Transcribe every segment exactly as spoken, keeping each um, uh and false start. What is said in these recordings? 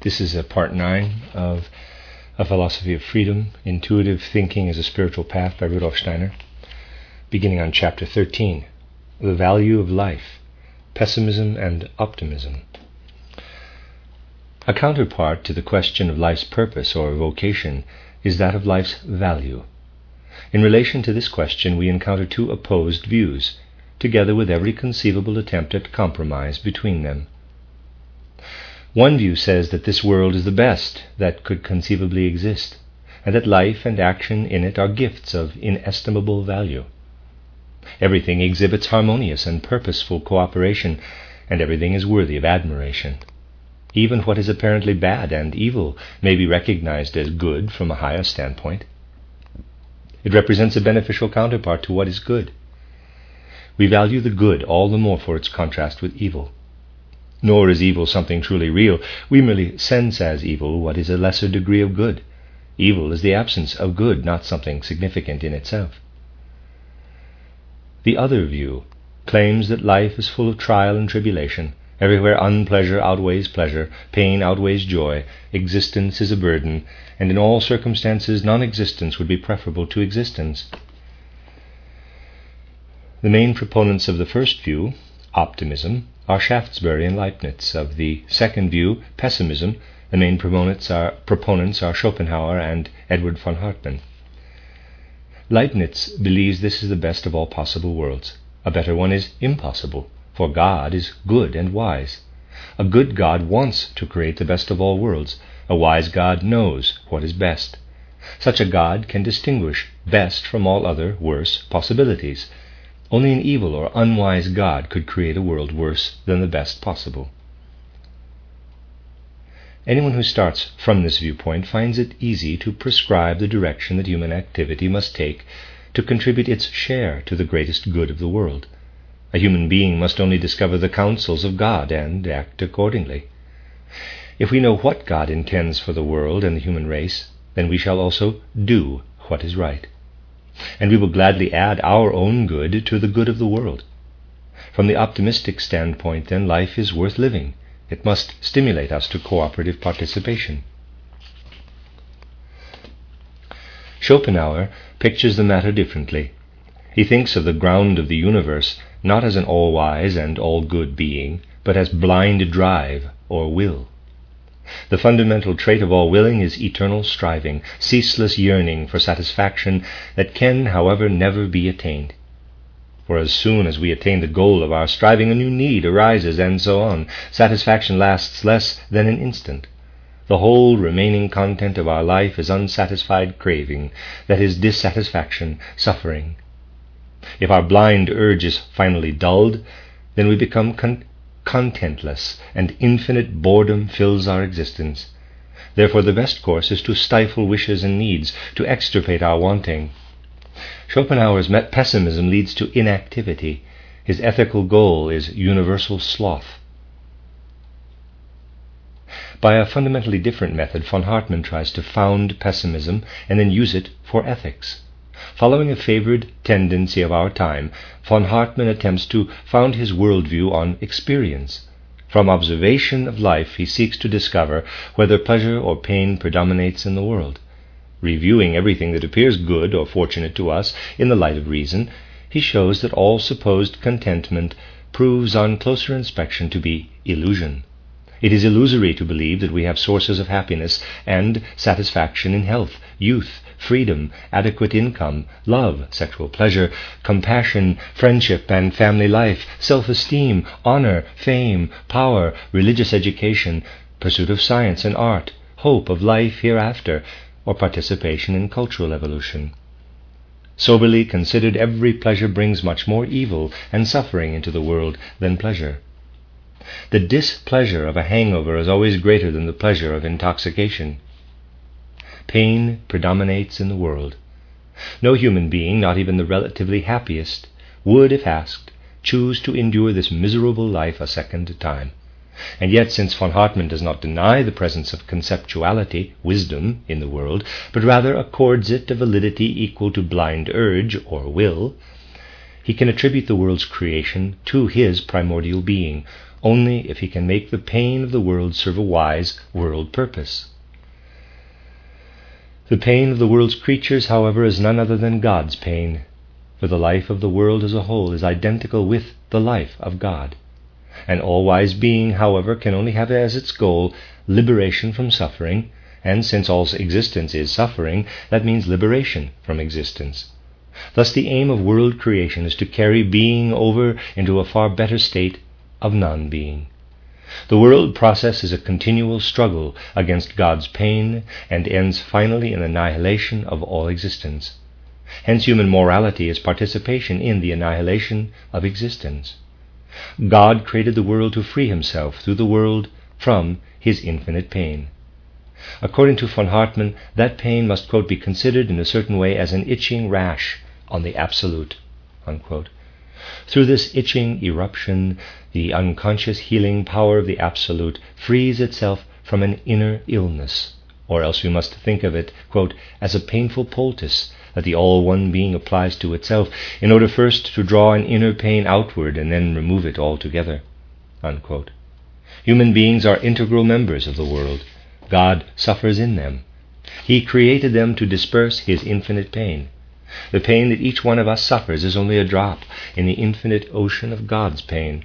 This is a part nine of A Philosophy of Freedom, Intuitive Thinking as a Spiritual Path by Rudolf Steiner, beginning on chapter thirteen, The Value of Life, Pessimism and Optimism. A counterpart to the question of life's purpose or vocation is that of life's value. In relation to this question, we encounter two opposed views, together with every conceivable attempt at compromise between them. One view says that this world is the best that could conceivably exist, and that life and action in it are gifts of inestimable value. Everything exhibits harmonious and purposeful cooperation, and everything is worthy of admiration. Even what is apparently bad and evil may be recognized as good from a higher standpoint. It represents a beneficial counterpart to what is good. We value the good all the more for its contrast with evil. Nor is evil something truly real. We merely sense as evil what is a lesser degree of good. Evil is the absence of good, not something significant in itself. The other view claims that life is full of trial and tribulation. Everywhere unpleasure outweighs pleasure, pain outweighs joy, existence is a burden, and in all circumstances non-existence would be preferable to existence. The main proponents of the first view, optimism, are Shaftesbury and Leibniz. Of the second view, pessimism, the main proponents are, proponents are Schopenhauer and Edward von Hartmann. Leibniz believes this is the best of all possible worlds. A better one is impossible, for God is good and wise. A good God wants to create the best of all worlds. A wise God knows what is best. Such a God can distinguish best from all other worse possibilities. Only an evil or unwise God could create a world worse than the best possible. Anyone who starts from this viewpoint finds it easy to prescribe the direction that human activity must take to contribute its share to the greatest good of the world. A human being must only discover the counsels of God and act accordingly. If we know what God intends for the world and the human race, then we shall also do what is right. And we will gladly add our own good to the good of the world. From the optimistic standpoint, then, life is worth living. It must stimulate us to cooperative participation. Schopenhauer pictures the matter differently. He thinks of the ground of the universe not as an all-wise and all-good being, but as blind drive or will. The fundamental trait of all willing is eternal striving, ceaseless yearning for satisfaction that can, however, never be attained. For as soon as we attain the goal of our striving, a new need arises, and so on. Satisfaction lasts less than an instant. The whole remaining content of our life is unsatisfied craving, that is, dissatisfaction, suffering. If our blind urge is finally dulled, then we become con- contentless, and infinite boredom fills our existence. Therefore the best course is to stifle wishes and needs, to extirpate our wanting. Schopenhauer's pessimism leads to inactivity. His ethical goal is universal sloth. By a fundamentally different method, von Hartmann tries to found pessimism and then use it for ethics. Following a favored tendency of our time, von Hartmann attempts to found his worldview on experience. From observation of life, he seeks to discover whether pleasure or pain predominates in the world. Reviewing everything that appears good or fortunate to us in the light of reason, he shows that all supposed contentment proves on closer inspection to be illusion. It is illusory to believe that we have sources of happiness and satisfaction in health, youth, freedom, adequate income, love, sexual pleasure, compassion, friendship and family life, self-esteem, honor, fame, power, religious education, pursuit of science and art, hope of life hereafter, or participation in cultural evolution. Soberly considered, every pleasure brings much more evil and suffering into the world than pleasure. The displeasure of a hangover is always greater than the pleasure of intoxication. Pain predominates in the world. No human being, not even the relatively happiest, would, if asked, choose to endure this miserable life a second time. And yet, since von Hartmann does not deny the presence of conceptuality, wisdom, in the world, but rather accords it a validity equal to blind urge or will, he can attribute the world's creation to his primordial being, only if he can make the pain of the world serve a wise world purpose. The pain of the world's creatures, however, is none other than God's pain, for the life of the world as a whole is identical with the life of God. An all-wise being, however, can only have as its goal liberation from suffering, and since all existence is suffering, that means liberation from existence. Thus the aim of world creation is to carry being over into a far better state of non-being. The world process is a continual struggle against God's pain and ends finally in annihilation of all existence. Hence human morality is participation in the annihilation of existence. God created the world to free himself through the world from his infinite pain. According to von Hartmann, that pain must, quote, be considered in a certain way as an itching rash on the Absolute, unquote. Through this itching eruption, the unconscious healing power of the Absolute frees itself from an inner illness, or else we must think of it, quote, as a painful poultice that the all-one being applies to itself in order first to draw an inner pain outward and then remove it altogether, unquote. Human beings are integral members of the world. God suffers in them. He created them to disperse his infinite pain. The pain that each one of us suffers is only a drop in the infinite ocean of God's pain.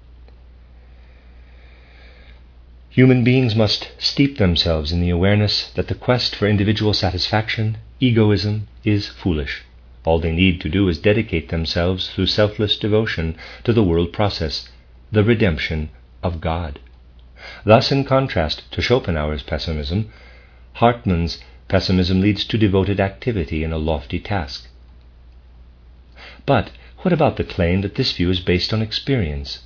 Human beings must steep themselves in the awareness that the quest for individual satisfaction, egoism, is foolish. All they need to do is dedicate themselves through selfless devotion to the world process, the redemption of God. Thus, in contrast to Schopenhauer's pessimism, Hartmann's pessimism leads to devoted activity in a lofty task. But what about the claim that this view is based on experience?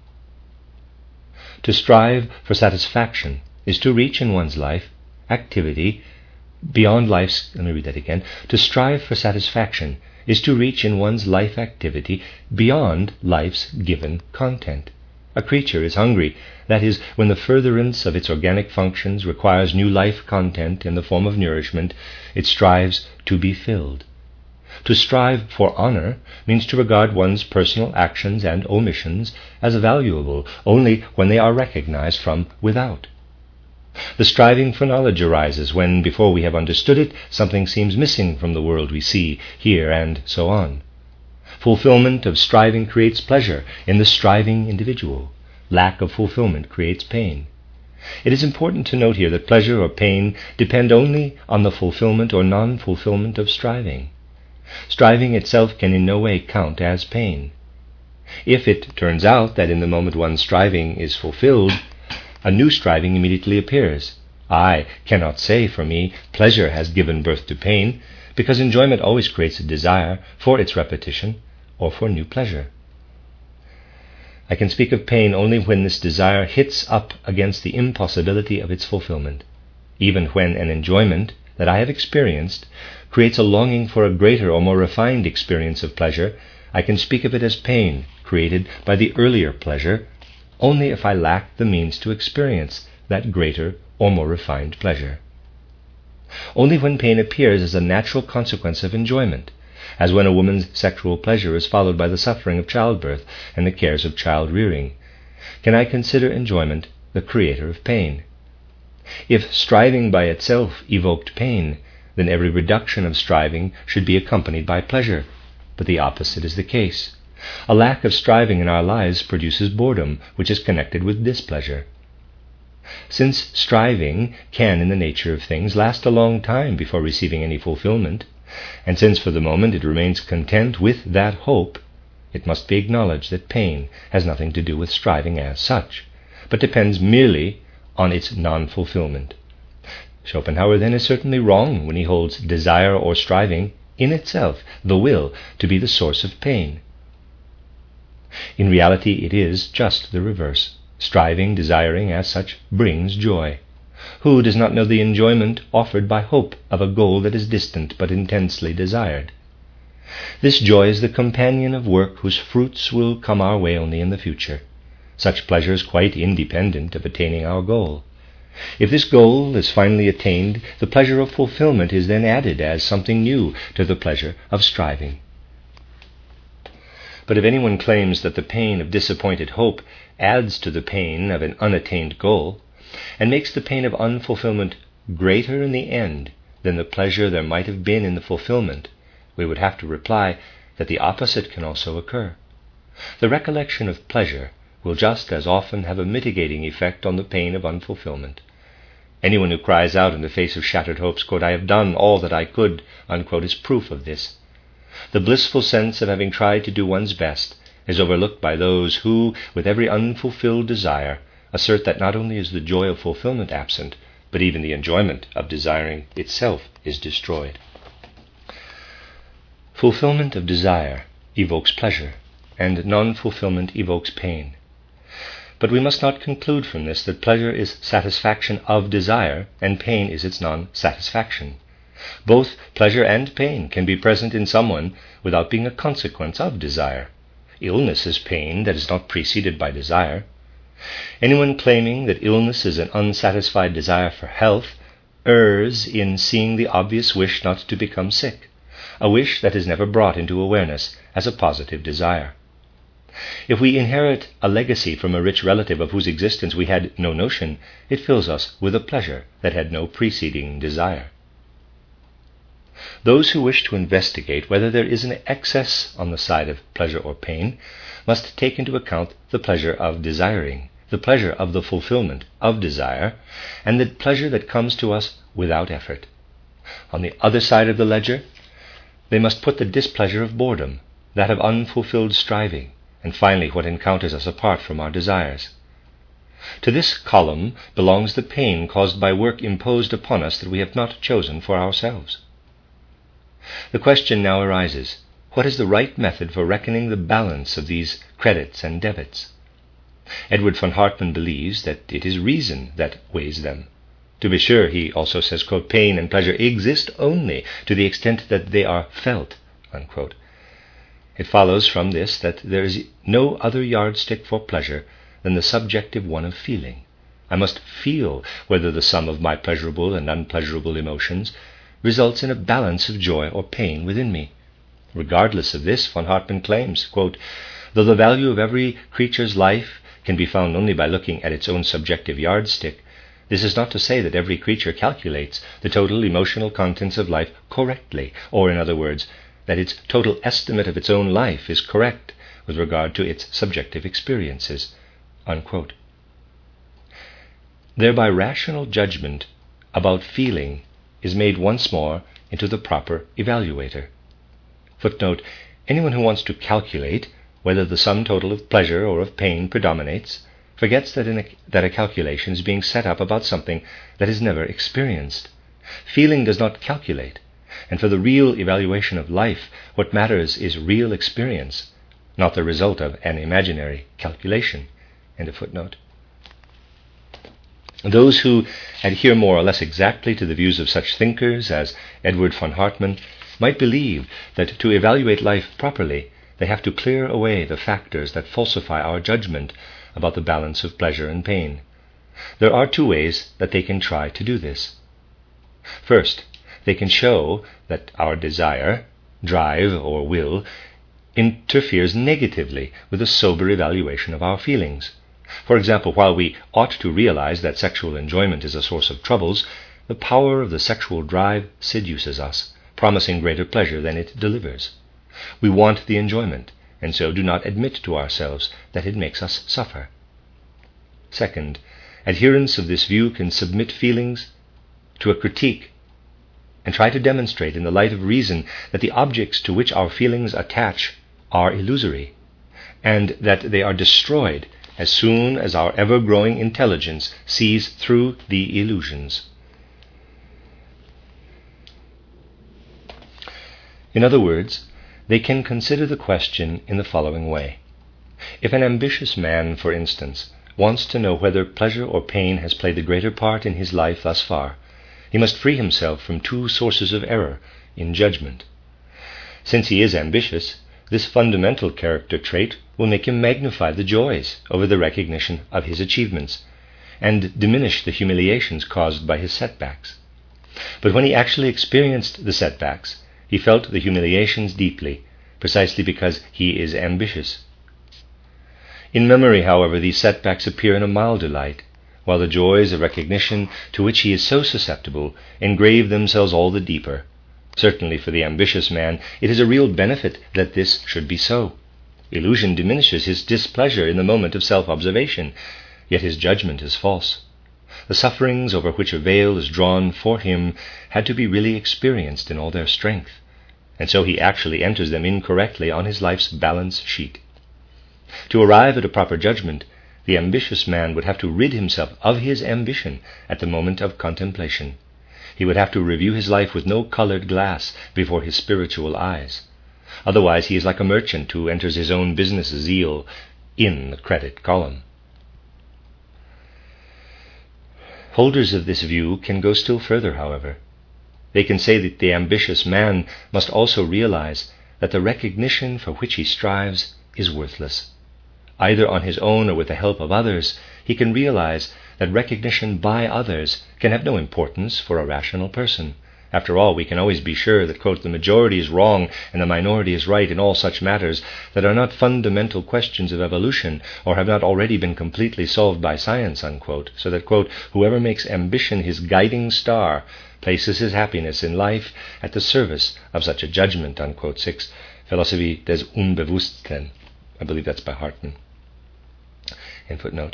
To strive for satisfaction is to reach in one's life activity beyond life's, let me read that again, to strive for satisfaction is to reach in one's life activity beyond life's given content. A creature is hungry, that is, when the furtherance of its organic functions requires new life content in the form of nourishment, it strives to be filled. To strive for honor means to regard one's personal actions and omissions as valuable only when they are recognized from without. The striving for knowledge arises when, before we have understood it, something seems missing from the world we see, hear, and so on. Fulfillment of striving creates pleasure in the striving individual. Lack of fulfillment creates pain. It is important to note here that pleasure or pain depend only on the fulfillment or non-fulfillment of striving. Striving itself can in no way count as pain. If it turns out that in the moment one's striving is fulfilled, a new striving immediately appears. I cannot say for me pleasure has given birth to pain, because enjoyment always creates a desire for its repetition or for new pleasure. I can speak of pain only when this desire hits up against the impossibility of its fulfillment. Even when an enjoyment that I have experienced creates a longing for a greater or more refined experience of pleasure, I can speak of it as pain created by the earlier pleasure, only if I lack the means to experience that greater or more refined pleasure. Only when pain appears as a natural consequence of enjoyment, as when a woman's sexual pleasure is followed by the suffering of childbirth and the cares of child-rearing, can I consider enjoyment the creator of pain. If striving by itself evoked pain, then every reduction of striving should be accompanied by pleasure, but the opposite is the case. A lack of striving in our lives produces boredom, which is connected with displeasure. Since striving can, in the nature of things, last a long time before receiving any fulfillment, and since for the moment it remains content with that hope, it must be acknowledged that pain has nothing to do with striving as such, but depends merely on its non-fulfillment. Schopenhauer then is certainly wrong when he holds desire or striving in itself, the will, to be the source of pain. In reality it is just the reverse. Striving, desiring as such, brings joy. Who does not know the enjoyment offered by hope of a goal that is distant but intensely desired? This joy is the companion of work whose fruits will come our way only in the future. Such pleasure is quite independent of attaining our goal. If this goal is finally attained, the pleasure of fulfillment is then added as something new to the pleasure of striving. But if anyone claims that the pain of disappointed hope adds to the pain of an unattained goal, and makes the pain of unfulfillment greater in the end than the pleasure there might have been in the fulfillment, we would have to reply that the opposite can also occur. The recollection of pleasure will just as often have a mitigating effect on the pain of unfulfillment. Anyone who cries out in the face of shattered hopes, quote, "I have done all that I could," unquote, is proof of this. The blissful sense of having tried to do one's best is overlooked by those who, with every unfulfilled desire, assert that not only is the joy of fulfillment absent, but even the enjoyment of desiring itself is destroyed. Fulfillment of desire evokes pleasure, and non-fulfillment evokes pain. But we must not conclude from this that pleasure is satisfaction of desire, and pain is its non-satisfaction. Both pleasure and pain can be present in someone without being a consequence of desire. Illness is pain that is not preceded by desire. Anyone claiming that illness is an unsatisfied desire for health errs in seeing the obvious wish not to become sick, a wish that is never brought into awareness as a positive desire. If we inherit a legacy from a rich relative of whose existence we had no notion, it fills us with a pleasure that had no preceding desire. Those who wish to investigate whether there is an excess on the side of pleasure or pain must take into account the pleasure of desiring, the pleasure of the fulfillment of desire, and the pleasure that comes to us without effort. On the other side of the ledger, they must put the displeasure of boredom, that of unfulfilled striving, and finally what encounters us apart from our desires. To this column belongs the pain caused by work imposed upon us that we have not chosen for ourselves. The question now arises, what is the right method for reckoning the balance of these credits and debits? Edward von Hartmann believes that it is reason that weighs them. To be sure, he also says, quote, "Pain and pleasure exist only to the extent that they are felt," unquote. It follows from this that there is no other yardstick for pleasure than the subjective one of feeling. I must feel whether the sum of my pleasurable and unpleasurable emotions results in a balance of joy or pain within me. Regardless of this, von Hartmann claims, quote, "Though the value of every creature's life can be found only by looking at its own subjective yardstick, this is not to say that every creature calculates the total emotional contents of life correctly, or, in other words, that its total estimate of its own life is correct with regard to its subjective experiences," unquote. Thereby rational judgment about feeling is made once more into the proper evaluator. Footnote, anyone who wants to calculate whether the sum total of pleasure or of pain predominates forgets that, in a, that a calculation is being set up about something that is never experienced. Feeling does not calculate, and for the real evaluation of life, what matters is real experience, not the result of an imaginary calculation. End of footnote. Those who adhere more or less exactly to the views of such thinkers as Edward von Hartmann might believe that to evaluate life properly, they have to clear away the factors that falsify our judgment about the balance of pleasure and pain. There are two ways that they can try to do this. First, they can show that our desire, drive, or will interferes negatively with a sober evaluation of our feelings. For example, while we ought to realize that sexual enjoyment is a source of troubles, the power of the sexual drive seduces us, promising greater pleasure than it delivers. We want the enjoyment, and so do not admit to ourselves that it makes us suffer. Second, adherents of this view can submit feelings to a critique and try to demonstrate in the light of reason that the objects to which our feelings attach are illusory, and that they are destroyed as soon as our ever-growing intelligence sees through the illusions. In other words, they can consider the question in the following way. If an ambitious man, for instance, wants to know whether pleasure or pain has played the greater part in his life thus far, he must free himself from two sources of error in judgment. Since he is ambitious, this fundamental character trait will make him magnify the joys over the recognition of his achievements, and diminish the humiliations caused by his setbacks. But when he actually experienced the setbacks, he felt the humiliations deeply, precisely because he is ambitious. In memory, however, these setbacks appear in a milder light, while the joys of recognition to which he is so susceptible engrave themselves all the deeper. Certainly for the ambitious man, it is a real benefit that this should be so. Illusion diminishes his displeasure in the moment of self-observation, yet his judgment is false. The sufferings over which a veil is drawn for him had to be really experienced in all their strength, and so he actually enters them incorrectly on his life's balance sheet. To arrive at a proper judgment, the ambitious man would have to rid himself of his ambition at the moment of contemplation. He would have to review his life with no colored glass before his spiritual eyes. Otherwise he is like a merchant who enters his own business zeal in the credit column. Holders of this view can go still further, however. They can say that the ambitious man must also realize that the recognition for which he strives is worthless. Either on his own or with the help of others, he can realize that recognition by others can have no importance for a rational person. After all, we can always be sure that, quote, the majority is wrong and the minority is right in all such matters that are not fundamental questions of evolution or have not already been completely solved by science, unquote, so that, quote, whoever makes ambition his guiding star places his happiness in life at the service of such a judgment, unquote. six. Philosophie des Unbewussten. I believe that's by Hartmann. In footnote.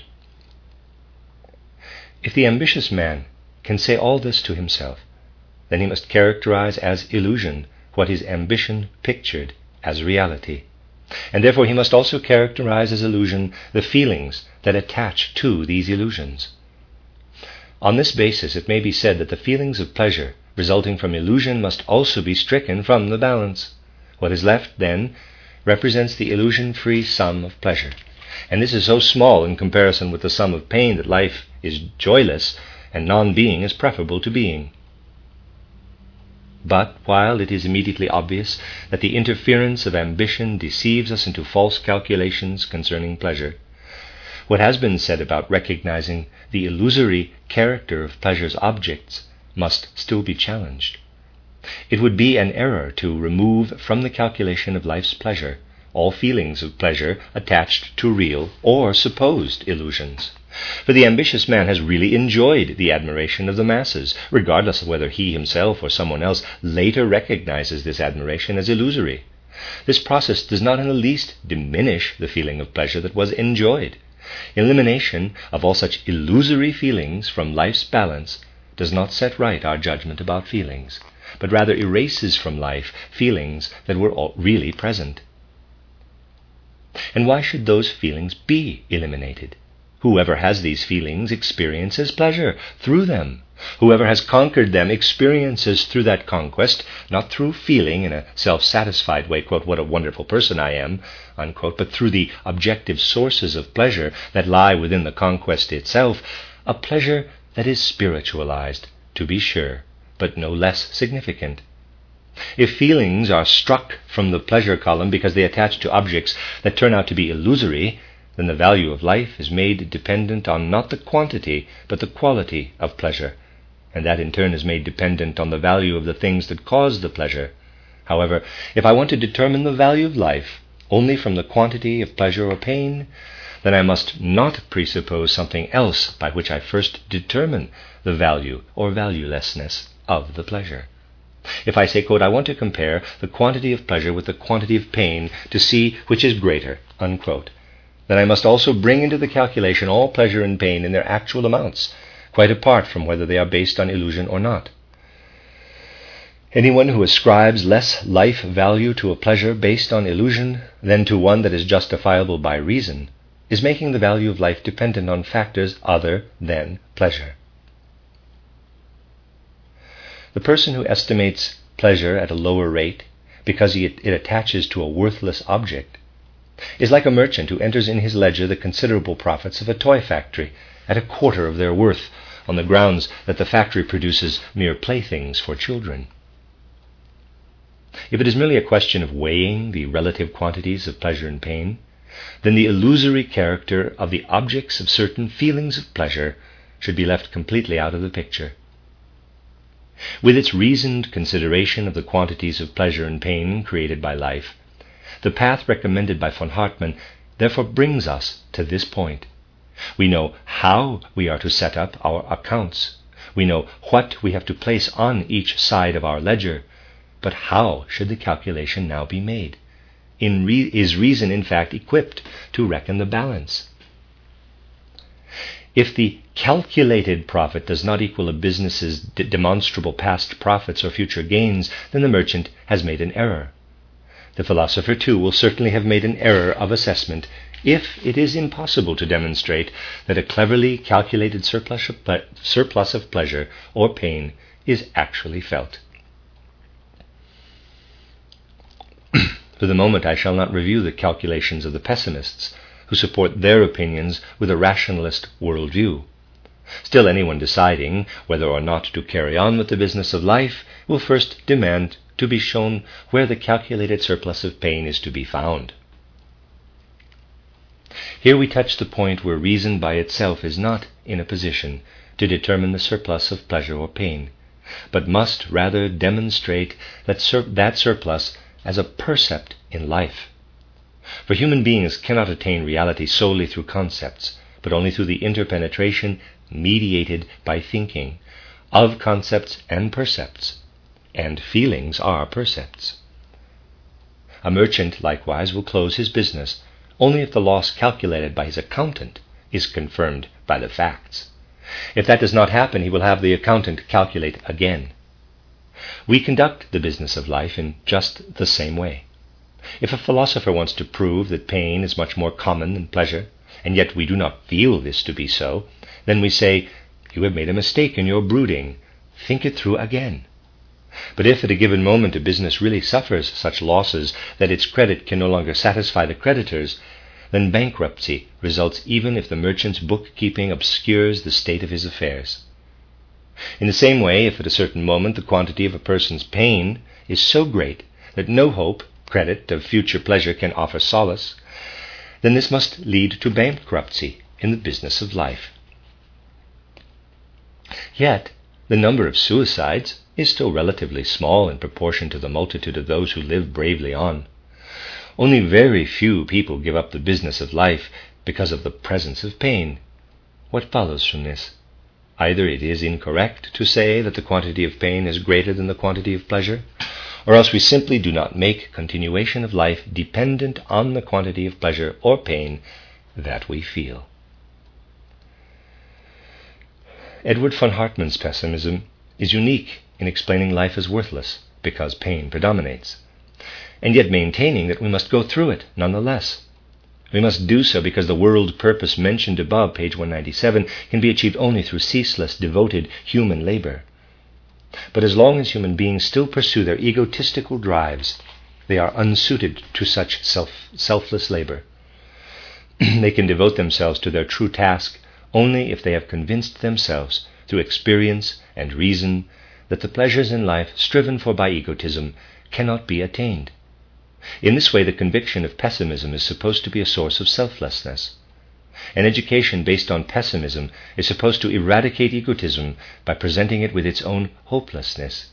If the ambitious man can say all this to himself, then he must characterize as illusion what his ambition pictured as reality. And therefore he must also characterize as illusion the feelings that attach to these illusions. On this basis, it may be said that the feelings of pleasure resulting from illusion must also be stricken from the balance. What is left, then, represents the illusion-free sum of pleasure. And this is so small in comparison with the sum of pain that life is joyless and non-being is preferable to being. But while it is immediately obvious that the interference of ambition deceives us into false calculations concerning pleasure, what has been said about recognizing the illusory character of pleasure's objects must still be challenged. It would be an error to remove from the calculation of life's pleasure all feelings of pleasure attached to real or supposed illusions. For the ambitious man has really enjoyed the admiration of the masses, regardless of whether he himself or someone else later recognizes this admiration as illusory. This process does not in the least diminish the feeling of pleasure that was enjoyed. Elimination of all such illusory feelings from life's balance does not set right our judgment about feelings, but rather erases from life feelings that were all really present. And why should those feelings be eliminated? Whoever has these feelings experiences pleasure through them. Whoever has conquered them experiences through that conquest, not through feeling in a self-satisfied way, quote, what a wonderful person I am, unquote, but through the objective sources of pleasure that lie within the conquest itself, a pleasure that is spiritualized, to be sure, but no less significant. If feelings are struck from the pleasure column because they attach to objects that turn out to be illusory, then the value of life is made dependent on not the quantity, but the quality of pleasure, and that in turn is made dependent on the value of the things that cause the pleasure. However, if I want to determine the value of life only from the quantity of pleasure or pain, then I must not presuppose something else by which I first determine the value or valuelessness of the pleasure. If I say, quote, I want to compare the quantity of pleasure with the quantity of pain to see which is greater, unquote, then I must also bring into the calculation all pleasure and pain in their actual amounts, quite apart from whether they are based on illusion or not. Anyone who ascribes less life value to a pleasure based on illusion than to one that is justifiable by reason is making the value of life dependent on factors other than pleasure. The person who estimates pleasure at a lower rate because it, it attaches to a worthless object is like a merchant who enters in his ledger the considerable profits of a toy factory at a quarter of their worth on the grounds that the factory produces mere playthings for children. If it is merely a question of weighing the relative quantities of pleasure and pain, then the illusory character of the objects of certain feelings of pleasure should be left completely out of the picture. With its reasoned consideration of the quantities of pleasure and pain created by life, The path recommended by von Hartmann therefore brings us to this point. We know how we are to set up our accounts. We know what we have to place on each side of our ledger, but how should the calculation now be made? In re- is reason, in fact, equipped to reckon the balance? If the calculated profit does not equal a business's de- demonstrable past profits or future gains, then the merchant has made an error. The philosopher, too, will certainly have made an error of assessment if it is impossible to demonstrate that a cleverly calculated surplus of, ple- surplus of pleasure or pain is actually felt. For the moment, I shall not review the calculations of the pessimists, who support their opinions with a rationalist worldview. Still, anyone deciding whether or not to carry on with the business of life will first demand to be shown where the calculated surplus of pain is to be found. Here we touch the point where reason by itself is not in a position to determine the surplus of pleasure or pain, but must rather demonstrate that, sur- that surplus as a percept in life. For human beings cannot attain reality solely through concepts, but only through the interpenetration mediated by thinking of concepts and percepts, and feelings are percepts. A merchant, likewise, will close his business only if the loss calculated by his accountant is confirmed by the facts. If that does not happen, he will have the accountant calculate again. We conduct the business of life in just the same way. If a philosopher wants to prove that pain is much more common than pleasure, and yet we do not feel this to be so, then we say, "You have made a mistake in your brooding. Think it through again." But if at a given moment a business really suffers such losses that its credit can no longer satisfy the creditors, then bankruptcy results even if the merchant's bookkeeping obscures the state of his affairs. In the same way, if at a certain moment the quantity of a person's pain is so great that no hope, credit, of future pleasure can offer solace, then this must lead to bankruptcy in the business of life. Yet, the number of suicides is still relatively small in proportion to the multitude of those who live bravely on. Only very few people give up the business of life because of the presence of pain. What follows from this? Either it is incorrect to say that the quantity of pain is greater than the quantity of pleasure, or else we simply do not make continuation of life dependent on the quantity of pleasure or pain that we feel. Edward von Hartmann's pessimism is unique in explaining life as worthless because pain predominates, and yet maintaining that we must go through it nonetheless. We must do so because the world purpose mentioned above, page one ninety-seven, can be achieved only through ceaseless, devoted human labor. But as long as human beings still pursue their egotistical drives, they are unsuited to such self, selfless labor. They can devote themselves to their true task only if they have convinced themselves through experience and reason that the pleasures in life striven for by egotism cannot be attained. In this way, the conviction of pessimism is supposed to be a source of selflessness. An education based on pessimism is supposed to eradicate egotism by presenting it with its own hopelessness.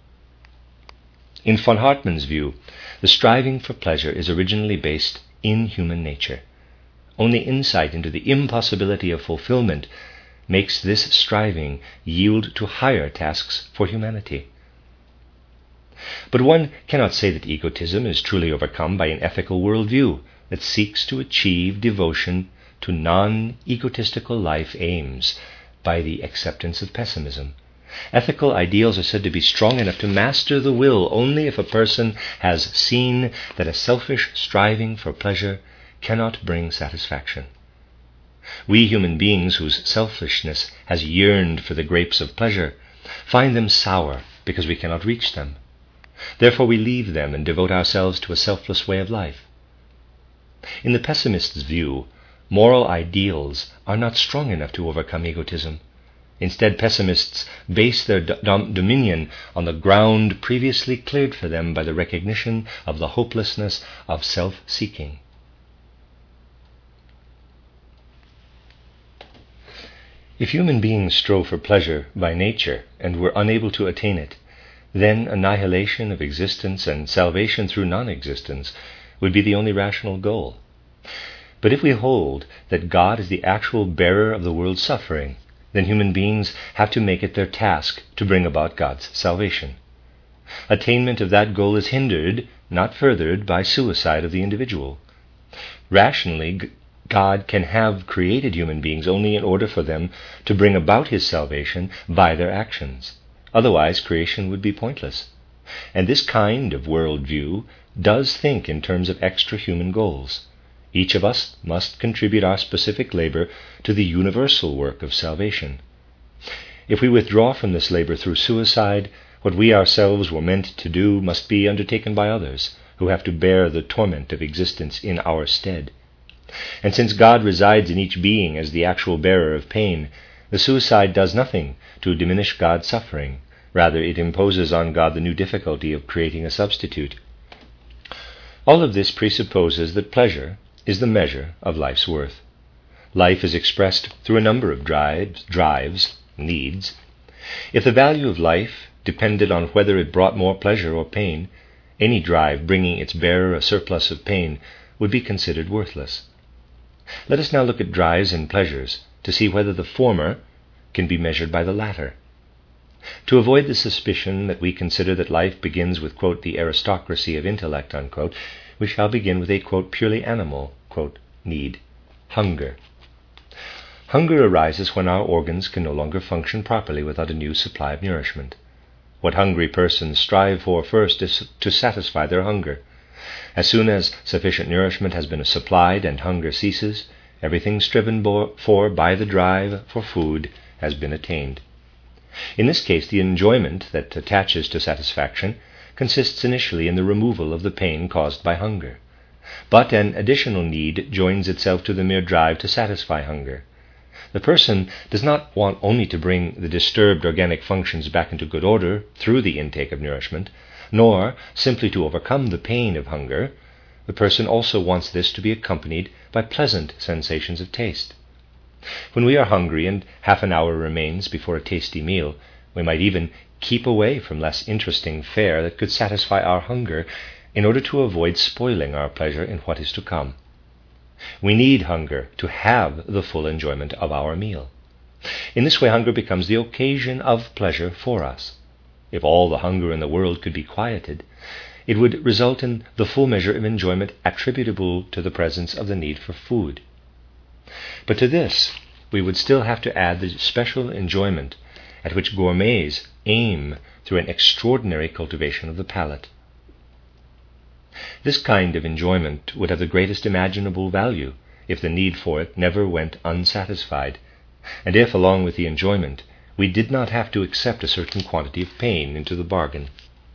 In von Hartmann's view, the striving for pleasure is originally based in human nature. Only insight into the impossibility of fulfillment makes this striving yield to higher tasks for humanity. But one cannot say that egotism is truly overcome by an ethical worldview that seeks to achieve devotion to non-egotistical life aims by the acceptance of pessimism. Ethical ideals are said to be strong enough to master the will only if a person has seen that a selfish striving for pleasure cannot bring satisfaction. We human beings whose selfishness has yearned for the grapes of pleasure find them sour because we cannot reach them. Therefore we leave them and devote ourselves to a selfless way of life. In the pessimist's view, moral ideals are not strong enough to overcome egotism. Instead, pessimists base their dom- dominion on the ground previously cleared for them by the recognition of the hopelessness of self-seeking. If human beings strove for pleasure by nature and were unable to attain it, then annihilation of existence and salvation through non-existence would be the only rational goal. But if we hold that God is the actual bearer of the world's suffering, then human beings have to make it their task to bring about God's salvation. Attainment of that goal is hindered, not furthered, by suicide of the individual. Rationally, God can have created human beings only in order for them to bring about his salvation by their actions. Otherwise, creation would be pointless. And this kind of worldview does think in terms of extra-human goals. Each of us must contribute our specific labor to the universal work of salvation. If we withdraw from this labor through suicide, what we ourselves were meant to do must be undertaken by others, who have to bear the torment of existence in our stead. And since God resides in each being as the actual bearer of pain, the suicide does nothing to diminish God's suffering. Rather, it imposes on God the new difficulty of creating a substitute. All of this presupposes that pleasure is the measure of life's worth. Life is expressed through a number of drives, drives, needs. If the value of life depended on whether it brought more pleasure or pain, any drive bringing its bearer a surplus of pain would be considered worthless. Let us now look at drives and pleasures to see whether the former can be measured by the latter. To avoid the suspicion that we consider that life begins with, quote, the aristocracy of intellect, unquote, we shall begin with a, quote, purely animal, quote, need, hunger. Hunger arises when our organs can no longer function properly without a new supply of nourishment. What hungry persons strive for first is to satisfy their hunger. As soon as sufficient nourishment has been supplied and hunger ceases, everything striven for by the drive for food has been attained. In this case, the enjoyment that attaches to satisfaction consists initially in the removal of the pain caused by hunger. But an additional need joins itself to the mere drive to satisfy hunger. The person does not want only to bring the disturbed organic functions back into good order through the intake of nourishment, nor simply to overcome the pain of hunger. The person also wants this to be accompanied by pleasant sensations of taste. When we are hungry and half an hour remains before a tasty meal, we might even keep away from less interesting fare that could satisfy our hunger in order to avoid spoiling our pleasure in what is to come. We need hunger to have the full enjoyment of our meal. In this way, hunger becomes the occasion of pleasure for us. If all the hunger in the world could be quieted, it would result in the full measure of enjoyment attributable to the presence of the need for food. But to this, we would still have to add the special enjoyment at which gourmets aim through an extraordinary cultivation of the palate. This kind of enjoyment would have the greatest imaginable value if the need for it never went unsatisfied, and if, along with the enjoyment, we did not have to accept a certain quantity of pain into the bargain.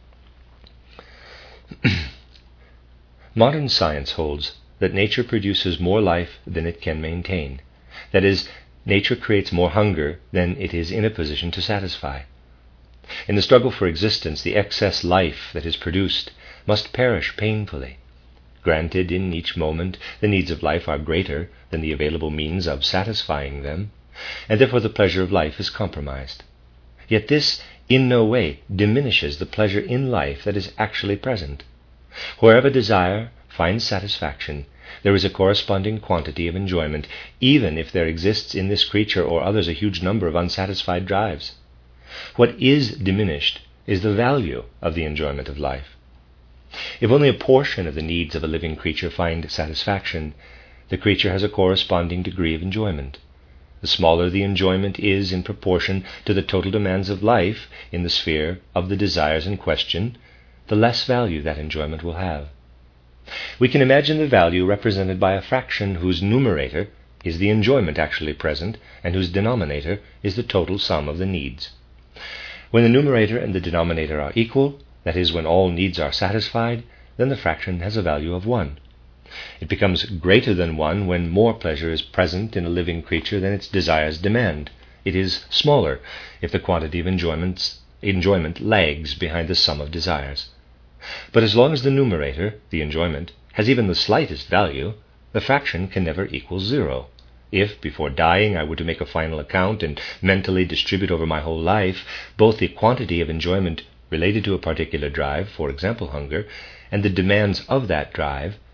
Modern science holds that nature produces more life than it can maintain. That is, nature creates more hunger than it is in a position to satisfy. In the struggle for existence, the excess life that is produced must perish painfully. Granted, in each moment, the needs of life are greater than the available means of satisfying them, and therefore the pleasure of life is compromised. Yet this in no way diminishes the pleasure in life that is actually present. Wherever desire finds satisfaction, there is a corresponding quantity of enjoyment, even if there exists in this creature or others a huge number of unsatisfied drives. What is diminished is the value of the enjoyment of life. If only a portion of the needs of a living creature find satisfaction, the creature has a corresponding degree of enjoyment. The smaller the enjoyment is in proportion to the total demands of life in the sphere of the desires in question, the less value that enjoyment will have. We can imagine the value represented by a fraction whose numerator is the enjoyment actually present and whose denominator is the total sum of the needs. When the numerator and the denominator are equal, that is, when all needs are satisfied, then the fraction has a value of one. It becomes greater than one when more pleasure is present in a living creature than its desires demand. It is smaller if the quantity of enjoyments, enjoyment lags behind the sum of desires. But as long as the numerator, the enjoyment, has even the slightest value, the fraction can never equal zero. If, before dying, I were to make a final account and mentally distribute over my whole life both the quantity of enjoyment related to a particular drive, for example hunger, and the demands of that drive,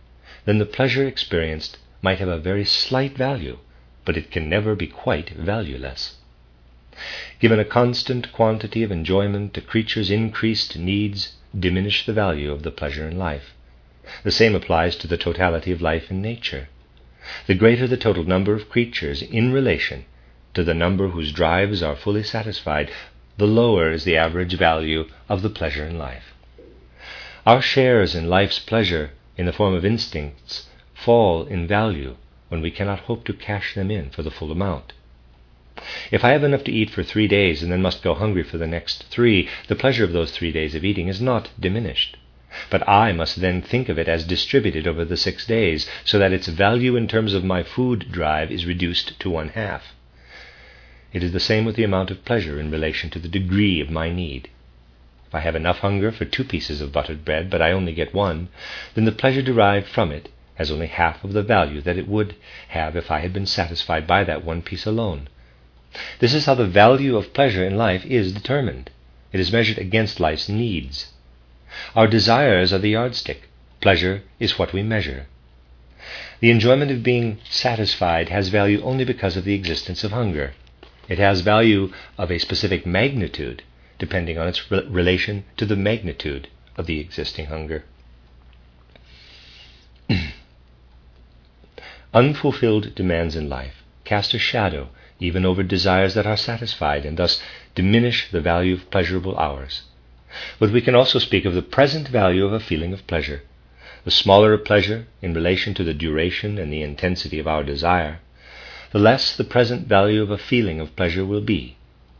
then the pleasure experienced might have a very slight value, but it can never be quite valueless. Given a constant quantity of enjoyment, a creature's increased needs diminish the value of the pleasure in life. The same applies to the totality of life in nature. The greater the total number of creatures in relation to the number whose drives are fully satisfied, the lower is the average value of the pleasure in life. Our shares in life's pleasure in the form of instincts fall in value when we cannot hope to cash them in for the full amount. If I have enough to eat for three days and then must go hungry for the next three, the pleasure of those three days of eating is not diminished. But I must then think of it as distributed over the six days, so that its value in terms of my food drive is reduced to one half. It is the same with the amount of pleasure in relation to the degree of my need. If I have enough hunger for two pieces of buttered bread, but I only get one, then the pleasure derived from it has only half of the value that it would have if I had been satisfied by that one piece alone. This is how the value of pleasure in life is determined. It is measured against life's needs. Our desires are the yardstick. Pleasure is what we measure. The enjoyment of being satisfied has value only because of the existence of hunger. It has value of a specific magnitude, depending on its re- relation to the magnitude of the existing hunger. Unfulfilled demands in life cast a shadow even over desires that are satisfied, and thus diminish the value of pleasurable hours. But we can also speak of the present value of a feeling of pleasure. The smaller a pleasure in relation to the duration and the intensity of our desire, the less the present value of a feeling of pleasure will be.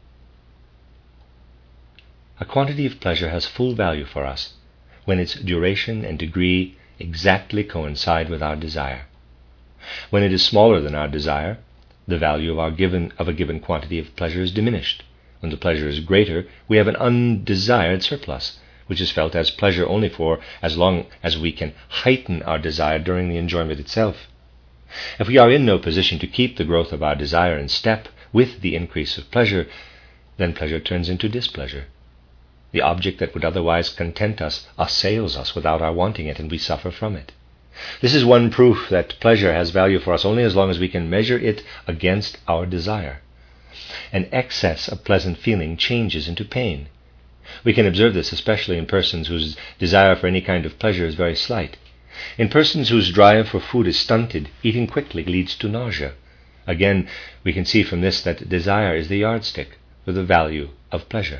A quantity of pleasure has full value for us when its duration and degree exactly coincide with our desire. When it is smaller than our desire, the value of our given of a given quantity of pleasure is diminished. When the pleasure is greater, we have an undesired surplus, which is felt as pleasure only for as long as we can heighten our desire during the enjoyment itself. If we are in no position to keep the growth of our desire in step with the increase of pleasure, then pleasure turns into displeasure. The object that would otherwise content us assails us without our wanting it, and we suffer from it. This is one proof that pleasure has value for us only as long as we can measure it against our desire. An excess of pleasant feeling changes into pain. We can observe this especially in persons whose desire for any kind of pleasure is very slight. In persons whose drive for food is stunted, eating quickly leads to nausea. Again, we can see from this that desire is the yardstick for the value of pleasure.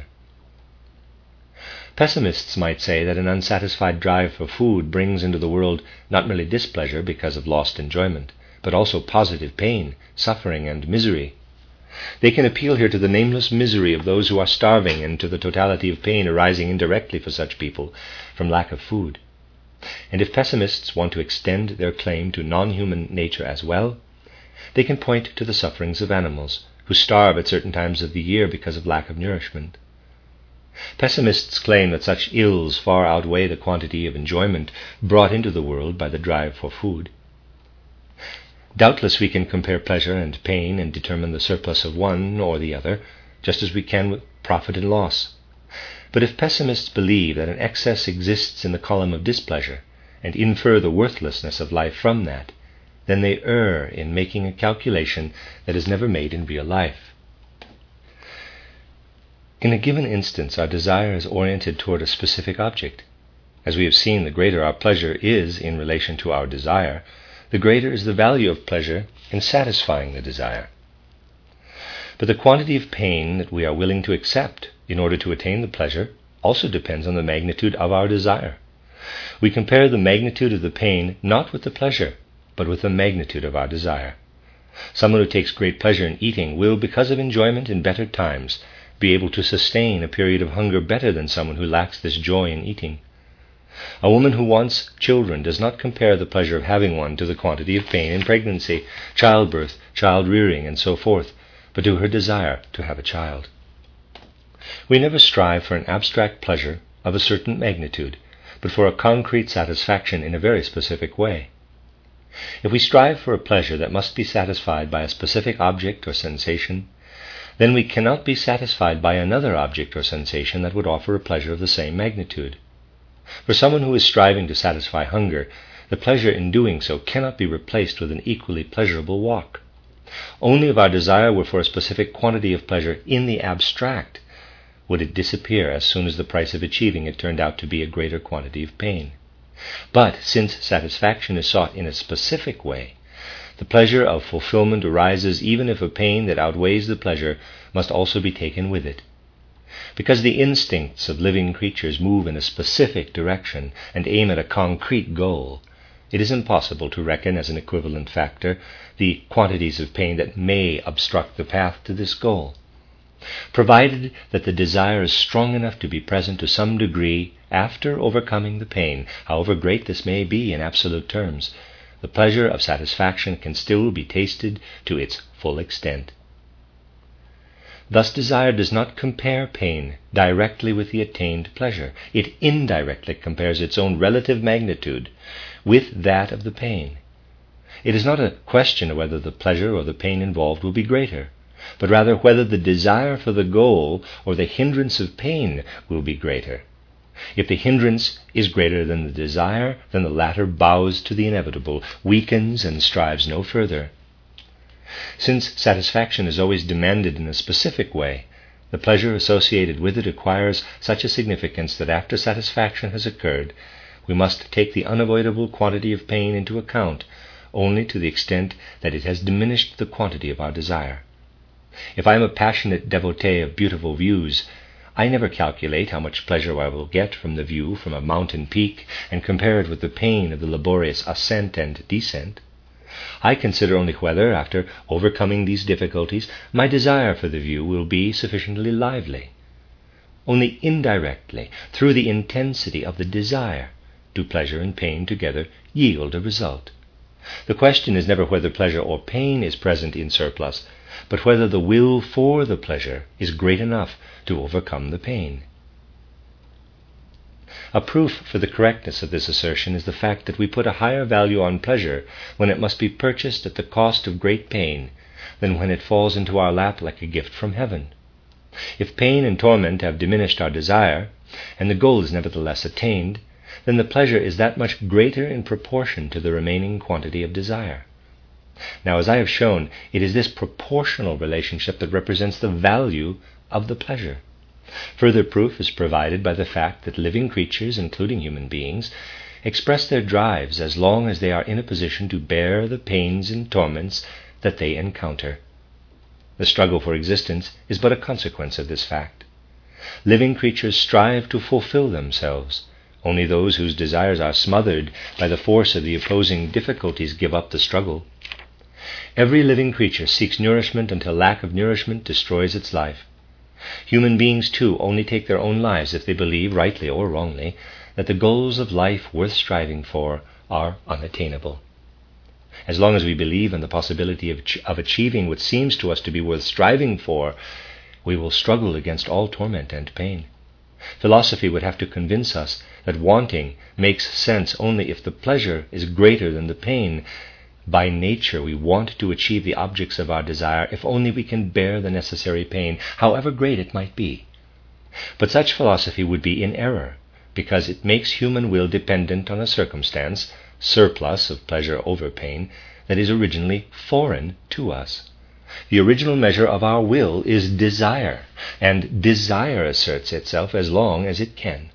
Pessimists might say that an unsatisfied drive for food brings into the world not merely displeasure because of lost enjoyment, but also positive pain, suffering, and misery. They can appeal here to the nameless misery of those who are starving and to the totality of pain arising indirectly for such people from lack of food. And if pessimists want to extend their claim to non-human nature as well, they can point to the sufferings of animals who starve at certain times of the year because of lack of nourishment. Pessimists claim that such ills far outweigh the quantity of enjoyment brought into the world by the drive for food. Doubtless we can compare pleasure and pain and determine the surplus of one or the other, just as we can with profit and loss. But if pessimists believe that an excess exists in the column of displeasure, and infer the worthlessness of life from that, then they err in making a calculation that is never made in real life. In a given instance, our desire is oriented toward a specific object. As we have seen, the greater our pleasure is in relation to our desire, the greater is the value of pleasure in satisfying the desire. But the quantity of pain that we are willing to accept in order to attain the pleasure also depends on the magnitude of our desire. We compare the magnitude of the pain not with the pleasure, but with the magnitude of our desire. Someone who takes great pleasure in eating will, because of enjoyment in better times, be able to sustain a period of hunger better than someone who lacks this joy in eating. A woman who wants children does not compare the pleasure of having one to the quantity of pain in pregnancy, childbirth, child-rearing, and so forth, but to her desire to have a child. We never strive for an abstract pleasure of a certain magnitude, but for a concrete satisfaction in a very specific way. If we strive for a pleasure that must be satisfied by a specific object or sensation, then we cannot be satisfied by another object or sensation that would offer a pleasure of the same magnitude. For someone who is striving to satisfy hunger, the pleasure in doing so cannot be replaced with an equally pleasurable walk. Only if our desire were for a specific quantity of pleasure in the abstract would it disappear as soon as the price of achieving it turned out to be a greater quantity of pain. But since satisfaction is sought in a specific way, the pleasure of fulfillment arises even if a pain that outweighs the pleasure must also be taken with it. Because the instincts of living creatures move in a specific direction and aim at a concrete goal, it is impossible to reckon as an equivalent factor the quantities of pain that may obstruct the path to this goal. Provided that the desire is strong enough to be present to some degree after overcoming the pain, however great this may be in absolute terms, the pleasure of satisfaction can still be tasted to its full extent. Thus desire does not compare pain directly with the attained pleasure. It indirectly compares its own relative magnitude with that of the pain. It is not a question of whether the pleasure or the pain involved will be greater, but rather whether the desire for the goal or the hindrance of pain will be greater. If the hindrance is greater than the desire, then the latter bows to the inevitable, weakens, and strives no further. Since satisfaction is always demanded in a specific way, the pleasure associated with it acquires such a significance that after satisfaction has occurred, we must take the unavoidable quantity of pain into account only to the extent that it has diminished the quantity of our desire. If I am a passionate devotee of beautiful views, I never calculate how much pleasure I will get from the view from a mountain peak and compare it with the pain of the laborious ascent and descent. I consider only whether, after overcoming these difficulties, my desire for the view will be sufficiently lively. Only indirectly, through the intensity of the desire, do pleasure and pain together yield a result. The question is never whether pleasure or pain is present in surplus, but whether the will for the pleasure is great enough to overcome the pain. A proof for the correctness of this assertion is the fact that we put a higher value on pleasure when it must be purchased at the cost of great pain than when it falls into our lap like a gift from heaven. If pain and torment have diminished our desire, and the goal is nevertheless attained, then the pleasure is that much greater in proportion to the remaining quantity of desire. Now, as I have shown, it is this proportional relationship that represents the value of the pleasure. Further proof is provided by the fact that living creatures, including human beings, express their drives as long as they are in a position to bear the pains and torments that they encounter. The struggle for existence is but a consequence of this fact. Living creatures strive to fulfill themselves. Only those whose desires are smothered by the force of the opposing difficulties give up the struggle. Every living creature seeks nourishment until lack of nourishment destroys its life. Human beings, too, only take their own lives if they believe, rightly or wrongly, that the goals of life worth striving for are unattainable. As long as we believe in the possibility of, of achieving what seems to us to be worth striving for, we will struggle against all torment and pain. Philosophy would have to convince us that wanting makes sense only if the pleasure is greater than the pain. By nature, we want to achieve the objects of our desire if only we can bear the necessary pain, however great it might be. But such philosophy would be in error, because it makes human will dependent on a circumstance, surplus of pleasure over pain, that is originally foreign to us. The original measure of our will is desire, and desire asserts itself as long as it can.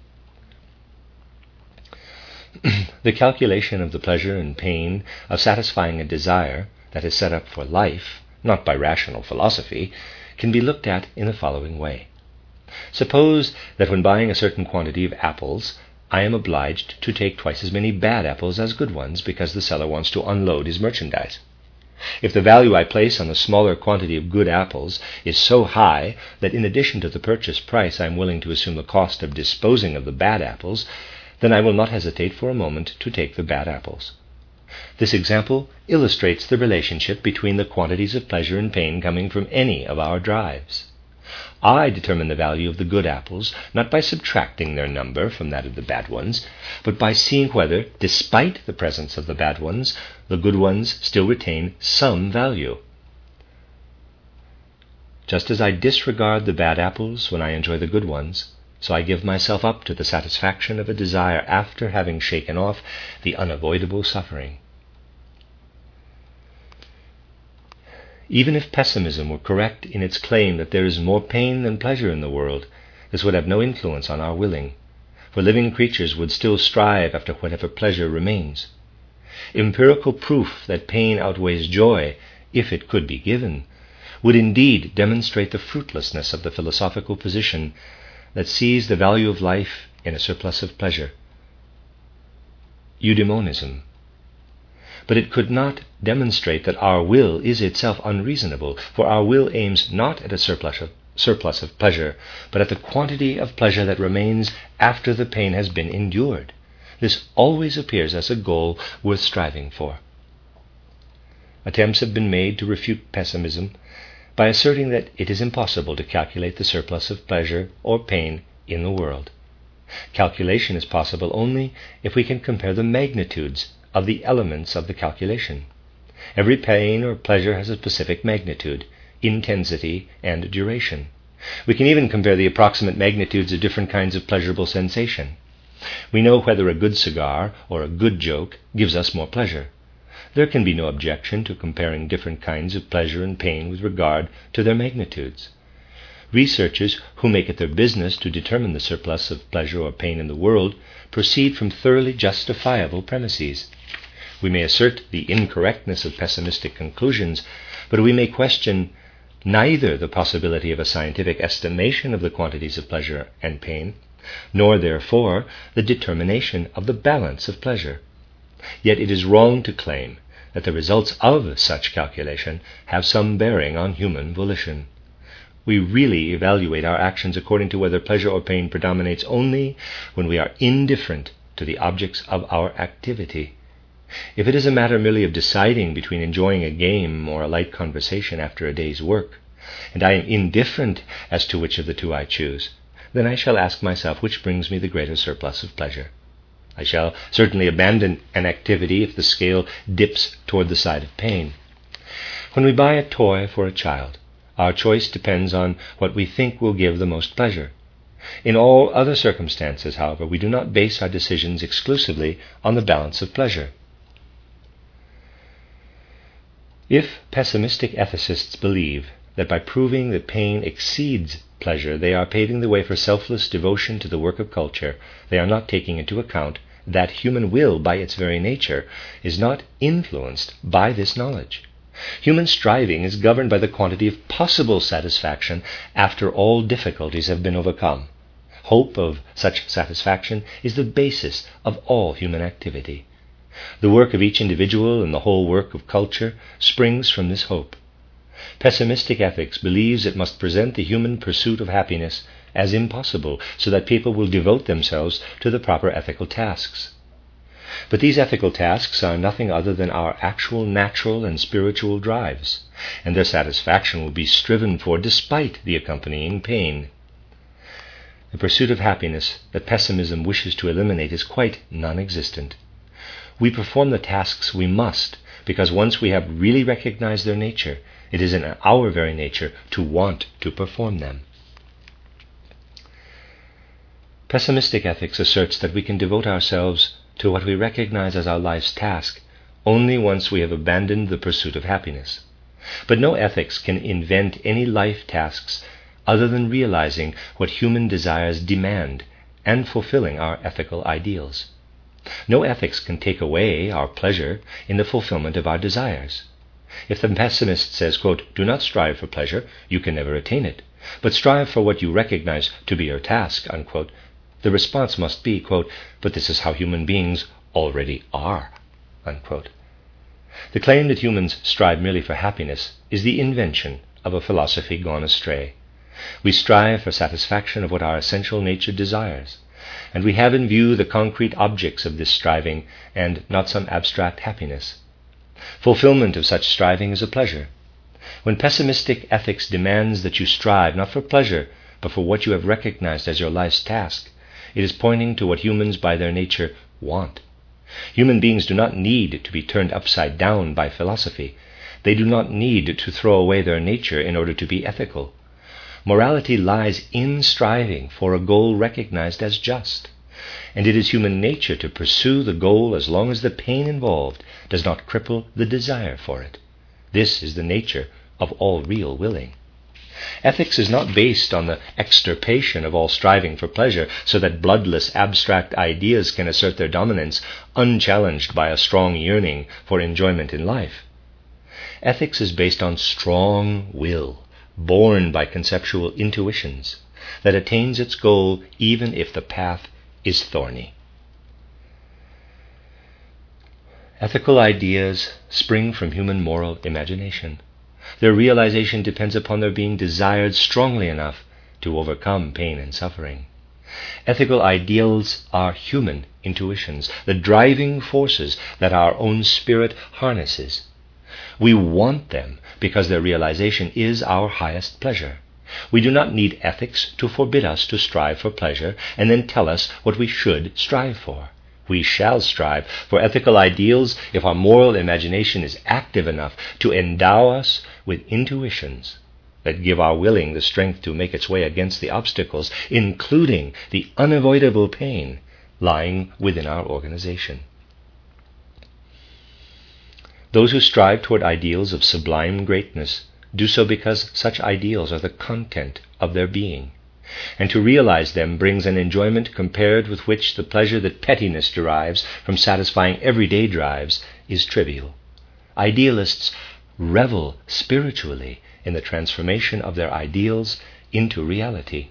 The calculation of the pleasure and pain of satisfying a desire that is set up for life, not by rational philosophy, can be looked at in the following way. Suppose that when buying a certain quantity of apples, I am obliged to take twice as many bad apples as good ones because the seller wants to unload his merchandise. If the value I place on the smaller quantity of good apples is so high that in addition to the purchase price I am willing to assume the cost of disposing of the bad apples, then I will not hesitate for a moment to take the bad apples. This example illustrates the relationship between the quantities of pleasure and pain coming from any of our drives. I determine the value of the good apples not by subtracting their number from that of the bad ones, but by seeing whether, despite the presence of the bad ones, the good ones still retain some value. Just as I disregard the bad apples when I enjoy the good ones, so I give myself up to the satisfaction of a desire after having shaken off the unavoidable suffering. Even if pessimism were correct in its claim that there is more pain than pleasure in the world, this would have no influence on our willing, for living creatures would still strive after whatever pleasure remains. Empirical proof that pain outweighs joy, if it could be given, would indeed demonstrate the fruitlessness of the philosophical position that sees the value of life in a surplus of pleasure, eudaimonism. But it could not demonstrate that our will is itself unreasonable, for our will aims not at a surplus of, surplus of pleasure, but at the quantity of pleasure that remains after the pain has been endured. This always appears as a goal worth striving for. Attempts have been made to refute pessimism by asserting that it is impossible to calculate the surplus of pleasure or pain in the world. Calculation is possible only if we can compare the magnitudes of the elements of the calculation. Every pain or pleasure has a specific magnitude, intensity, and duration. We can even compare the approximate magnitudes of different kinds of pleasurable sensation. We know whether a good cigar or a good joke gives us more pleasure. There can be no objection to comparing different kinds of pleasure and pain with regard to their magnitudes. Researchers who make it their business to determine the surplus of pleasure or pain in the world proceed from thoroughly justifiable premises. We may assert the incorrectness of pessimistic conclusions, but we may question neither the possibility of a scientific estimation of the quantities of pleasure and pain, nor therefore the determination of the balance of pleasure. Yet it is wrong to claim that the results of such calculation have some bearing on human volition. We really evaluate our actions according to whether pleasure or pain predominates only when we are indifferent to the objects of our activity. If it is a matter merely of deciding between enjoying a game or a light conversation after a day's work, and I am indifferent as to which of the two I choose, then I shall ask myself which brings me the greater surplus of pleasure. I shall certainly abandon an activity if the scale dips toward the side of pain. When we buy a toy for a child, our choice depends on what we think will give the most pleasure. In all other circumstances, however, we do not base our decisions exclusively on the balance of pleasure. If pessimistic ethicists believe that by proving that pain exceeds pleasure they are paving the way for selfless devotion to the work of culture, they are not taking into account that human will, by its very nature, is not influenced by this knowledge. Human striving is governed by the quantity of possible satisfaction after all difficulties have been overcome. Hope of such satisfaction is the basis of all human activity. The work of each individual and the whole work of culture springs from this hope. Pessimistic ethics believes it must present the human pursuit of happiness as impossible, so that people will devote themselves to the proper ethical tasks. But these ethical tasks are nothing other than our actual natural and spiritual drives, and their satisfaction will be striven for despite the accompanying pain. The pursuit of happiness that pessimism wishes to eliminate is quite non-existent. We perform the tasks we must, because once we have really recognized their nature, it is in our very nature to want to perform them. Pessimistic ethics asserts that we can devote ourselves to what we recognize as our life's task only once we have abandoned the pursuit of happiness. But no ethics can invent any life tasks other than realizing what human desires demand and fulfilling our ethical ideals. No ethics can take away our pleasure in the fulfillment of our desires. If the pessimist says, quote, "Do not strive for pleasure, you can never attain it, but strive for what you recognize to be your task," unquote, the response must be, quote, "But this is how human beings already are," unquote. The claim that humans strive merely for happiness is the invention of a philosophy gone astray. We strive for satisfaction of what our essential nature desires, and we have in view the concrete objects of this striving and not some abstract happiness. Fulfillment of such striving is a pleasure. When pessimistic ethics demands that you strive not for pleasure, but for what you have recognized as your life's task, it is pointing to what humans by their nature want. Human beings do not need to be turned upside down by philosophy. They do not need to throw away their nature in order to be ethical. Morality lies in striving for a goal recognized as just, and it is human nature to pursue the goal as long as the pain involved does not cripple the desire for it. This is the nature of all real willing. Ethics is not based on the extirpation of all striving for pleasure so that bloodless abstract ideas can assert their dominance unchallenged by a strong yearning for enjoyment in life. Ethics is based on strong will, born by conceptual intuitions, that attains its goal even if the path is thorny. Ethical ideas spring from human moral imagination. Their realization depends upon their being desired strongly enough to overcome pain and suffering. Ethical ideals are human intuitions, the driving forces that our own spirit harnesses. We want them because their realization is our highest pleasure. We do not need ethics to forbid us to strive for pleasure and then tell us what we should strive for. We shall strive for ethical ideals if our moral imagination is active enough to endow us with intuitions that give our willing the strength to make its way against the obstacles, including the unavoidable pain lying within our organization. Those who strive toward ideals of sublime greatness do so because such ideals are the content of their being, and to realize them brings an enjoyment compared with which the pleasure that pettiness derives from satisfying everyday drives is trivial. Idealists revel spiritually in the transformation of their ideals into reality.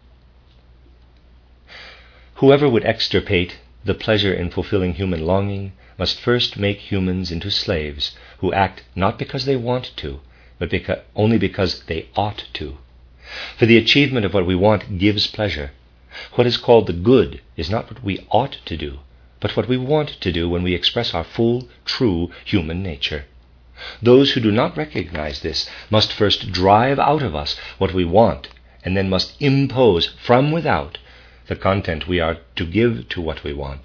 Whoever would extirpate the pleasure in fulfilling human longing must first make humans into slaves who act not because they want to, but because, only because they ought to. For the achievement of what we want gives pleasure. What is called the good is not what we ought to do, but what we want to do when we express our full, true human nature. Those who do not recognize this must first drive out of us what we want, and then must impose from without the content we are to give to what we want.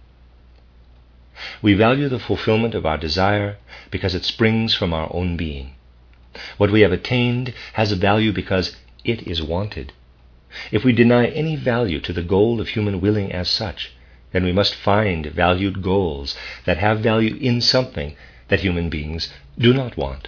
We value the fulfillment of our desire because it springs from our own being. What we have attained has a value because it is wanted. If we deny any value to the goal of human willing as such, then we must find valued goals that have value in something that human beings do not want.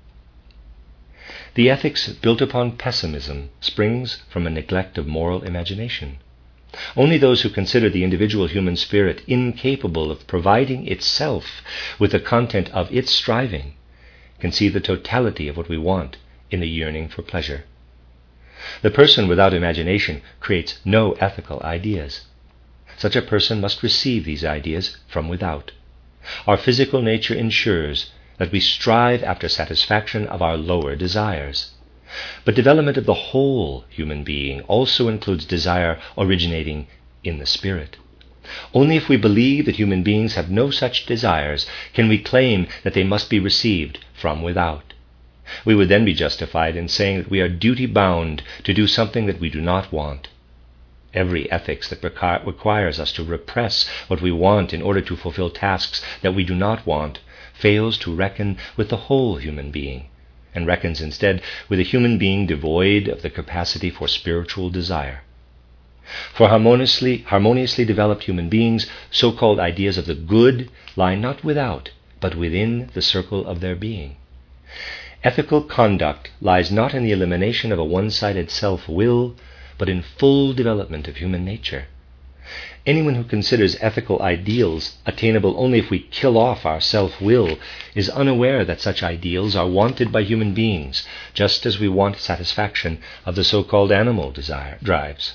The ethics built upon pessimism springs from a neglect of moral imagination. Only those who consider the individual human spirit incapable of providing itself with the content of its striving can see the totality of what we want in the yearning for pleasure. The person without imagination creates no ethical ideas. Such a person must receive these ideas from without. Our physical nature ensures that we strive after satisfaction of our lower desires. But development of the whole human being also includes desire originating in the spirit. Only if we believe that human beings have no such desires can we claim that they must be received from without. We would then be justified in saying that we are duty-bound to do something that we do not want. Every ethics that require, requires us to repress what we want in order to fulfill tasks that we do not want fails to reckon with the whole human being, and reckons instead with a human being devoid of the capacity for spiritual desire. For harmoniously, harmoniously developed human beings, so-called ideas of the good lie not without, but within the circle of their being. Ethical conduct lies not in the elimination of a one-sided self-will, but in full development of human nature. Anyone who considers ethical ideals attainable only if we kill off our self-will is unaware that such ideals are wanted by human beings, just as we want satisfaction of the so-called animal desire drives.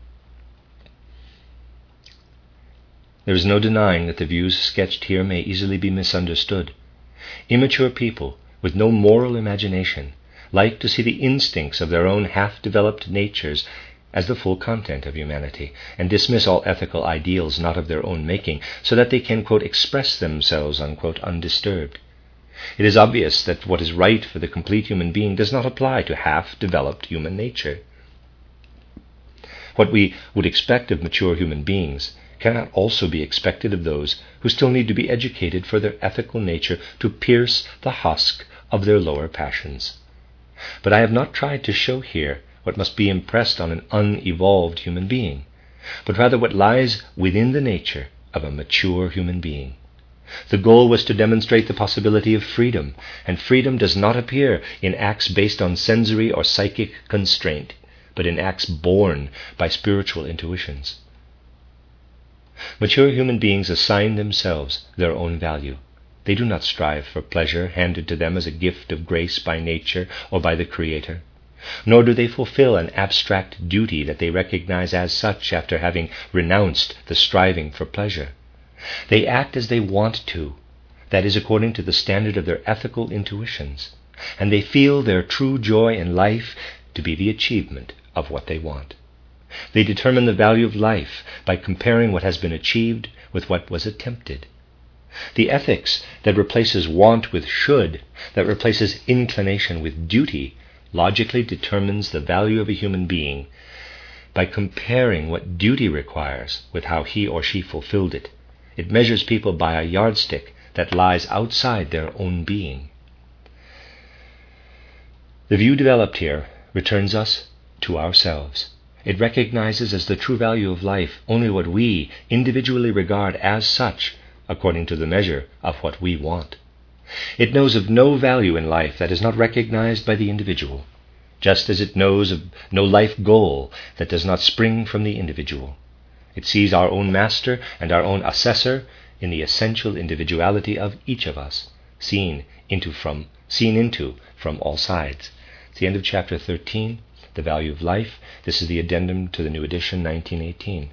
There is no denying that the views sketched here may easily be misunderstood. Immature people with no moral imagination like to see the instincts of their own half-developed natures as the full content of humanity, and dismiss all ethical ideals not of their own making, so that they can, quote, express themselves, unquote, undisturbed. It is obvious that what is right for the complete human being does not apply to half-developed human nature. What we would expect of mature human beings cannot also be expected of those who still need to be educated for their ethical nature to pierce the husk of their lower passions. But I have not tried to show here what must be impressed on an unevolved human being, but rather what lies within the nature of a mature human being. The goal was to demonstrate the possibility of freedom, and freedom does not appear in acts based on sensory or psychic constraint, but in acts born by spiritual intuitions. Mature human beings assign themselves their own value. They do not strive for pleasure handed to them as a gift of grace by nature or by the Creator, nor do they fulfill an abstract duty that they recognize as such after having renounced the striving for pleasure. They act as they want to, that is, according to the standard of their ethical intuitions, and they feel their true joy in life to be the achievement of what they want. They determine the value of life by comparing what has been achieved with what was attempted. The ethics that replaces want with should, that replaces inclination with duty, logically determines the value of a human being by comparing what duty requires with how he or she fulfilled it. It measures people by a yardstick that lies outside their own being. The view developed here returns us to ourselves. It recognizes as the true value of life only what we individually regard as such, according to the measure of what we want. It knows of no value in life that is not recognized by the individual, just as it knows of no life goal that does not spring from the individual. It sees our own master and our own assessor in the essential individuality of each of us, seen into from seen into from all sides. It's the end of chapter thirteen, The Value of Life. This is the addendum to the new edition, nineteen eighteen.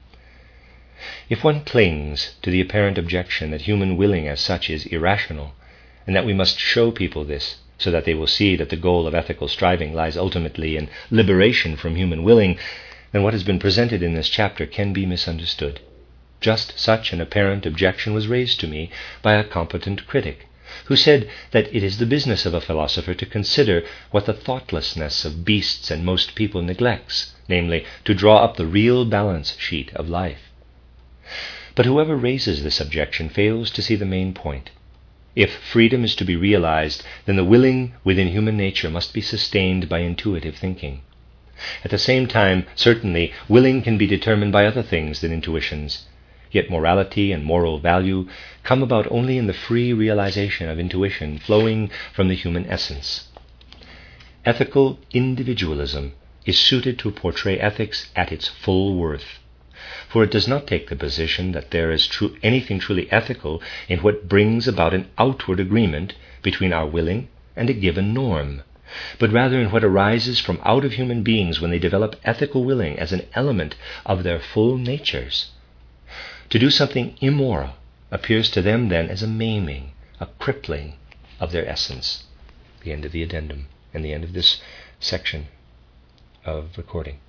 If one clings to the apparent objection that human willing as such is irrational, and that we must show people this so that they will see that the goal of ethical striving lies ultimately in liberation from human willing, then what has been presented in this chapter can be misunderstood. Just such an apparent objection was raised to me by a competent critic, who said that it is the business of a philosopher to consider what the thoughtlessness of beasts and most people neglects, namely, to draw up the real balance sheet of life. But whoever raises this objection fails to see the main point. If freedom is to be realized, then the willing within human nature must be sustained by intuitive thinking. At the same time, certainly, willing can be determined by other things than intuitions. Yet morality and moral value come about only in the free realization of intuition flowing from the human essence. Ethical individualism is suited to portray ethics at its full worth, for it does not take the position that there is tru- anything truly ethical in what brings about an outward agreement between our willing and a given norm, but rather in what arises from out of human beings when they develop ethical willing as an element of their full natures. To do something immoral appears to them then as a maiming, a crippling of their essence. The end of the addendum and the end of this section of recording.